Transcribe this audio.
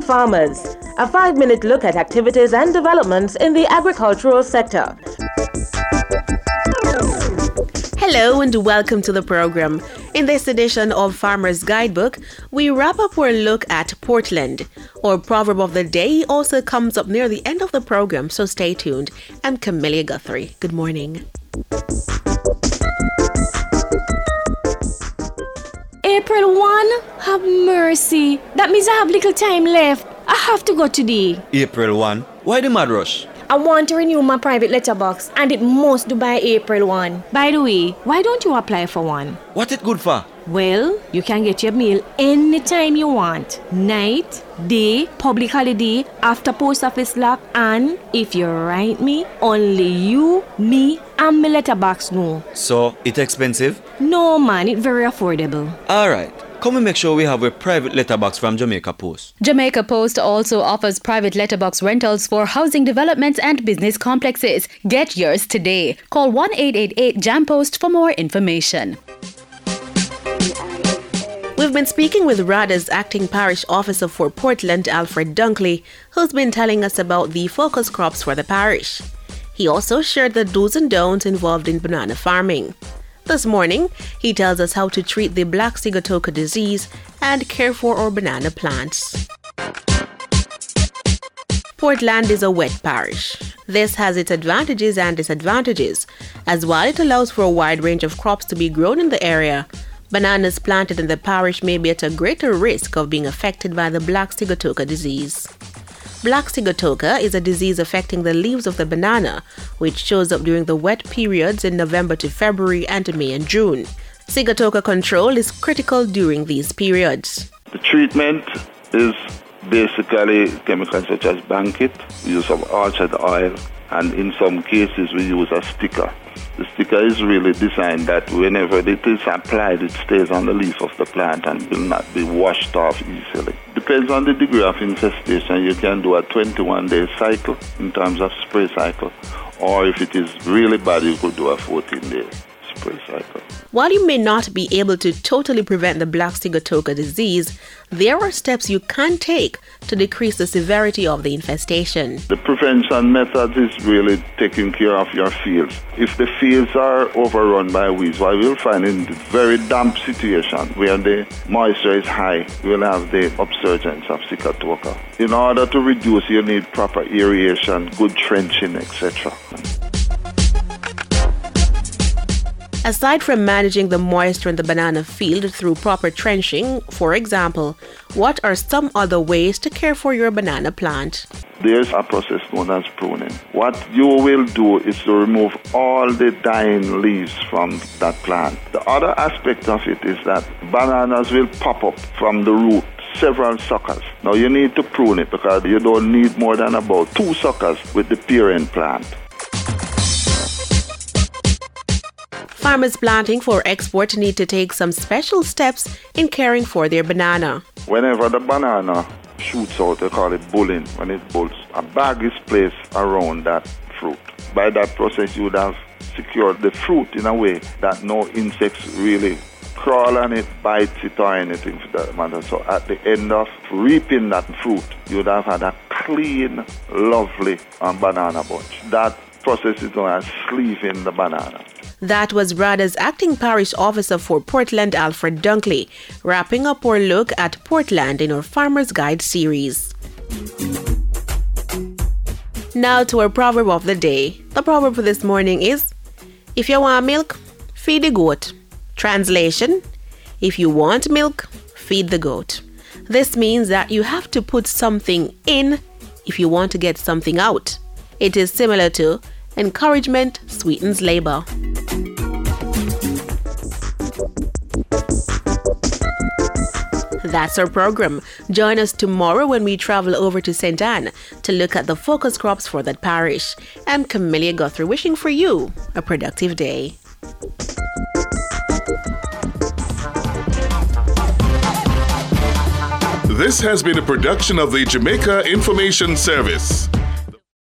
farmers. A 5-minute look at activities and developments in the agricultural sector. Hello and welcome to the program. In this edition of Farmer's Guidebook, we wrap up our look at Portland. Our proverb of the day also comes up near the end of the program, so stay tuned. I'm Camelia Guthrie. Good morning. April 1? Have mercy. That means I have little time left. I have to go today. April 1? Why the mad rush? I want to renew my private letterbox and it must do by April 1. By the way, why don't you apply for one? What it good for? Well, you can get your mail anytime you want. Night, day, public holiday, after post office lock, and if you write me, only you, me, and my letterbox know. So, it expensive? No man, it very affordable. Alright. Come and make sure we have a private letterbox from Jamaica Post. Jamaica Post also offers private letterbox rentals for housing developments and business complexes. Get yours today. Call 1-888-JAM-POST for more information. We've been speaking with RADA's acting parish officer for Portland, Alfred Dunkley, who's been telling us about the focus crops for the parish. He also shared the do's and don'ts involved in banana farming. This morning, he tells us how to treat the black sigatoka disease and care for our banana plants. Portland is a wet parish. This has its advantages and disadvantages, as while it allows for a wide range of crops to be grown in the area, bananas planted in the parish may be at a greater risk of being affected by the black sigatoka disease. Black sigatoka is a disease affecting the leaves of the banana, which shows up during the wet periods in November to February and May and June. Sigatoka control is critical during these periods. The treatment is basically chemicals such as Bankit, use of orchard oil, and in some cases we use a sticker. The sticker is really designed that whenever it is applied, it stays on the leaf of the plant and will not be washed off easily. Depends on the degree of infestation. You can do a 21-day cycle in terms of spray cycle, or if it is really bad, you could do a 14-day spray cycle. While you may not be able to totally prevent the black sigatoka disease, there are steps you can take to decrease the severity of the infestation. The prevention method is really taking care of your fields. If the fields are overrun by weeds, what we'll find in the very damp situation where the moisture is high, we'll have the upsurgence of sigatoka. In order to reduce, you need proper aeration, good trenching, etc. Aside from managing the moisture in the banana field through proper trenching, for example, what are some other ways to care for your banana plant? There's a process known as pruning. What you will do is to remove all the dying leaves from that plant. The other aspect of it is that bananas will pop up from the root, several suckers. Now you need to prune it because you don't need more than about 2 suckers with the parent plant. Farmers planting for export need to take some special steps in caring for their banana. Whenever the banana shoots out, they call it bulling. When it bulls, a bag is placed around that fruit. By that process, you would have secured the fruit in a way that no insects really crawl on it, bite it, or anything for that matter. So at the end of reaping that fruit, you would have had a clean, lovely banana bunch. That process is known as sleeving the banana. That was RADA's acting parish officer for Portland, Alfred Dunkley, wrapping up our look at Portland in our Farmer's Guide series. Now to our proverb of the day. The proverb for this morning is, if you want milk, feed the goat. Translation, if you want milk, feed the goat. This means that you have to put something in if you want to get something out. It is similar to encouragement sweetens labor. That's our program. Join us tomorrow when we travel over to St. Anne to look at the focus crops for that parish. I'm Camelia Guthrie, wishing for you a productive day. This has been a production of the Jamaica Information Service.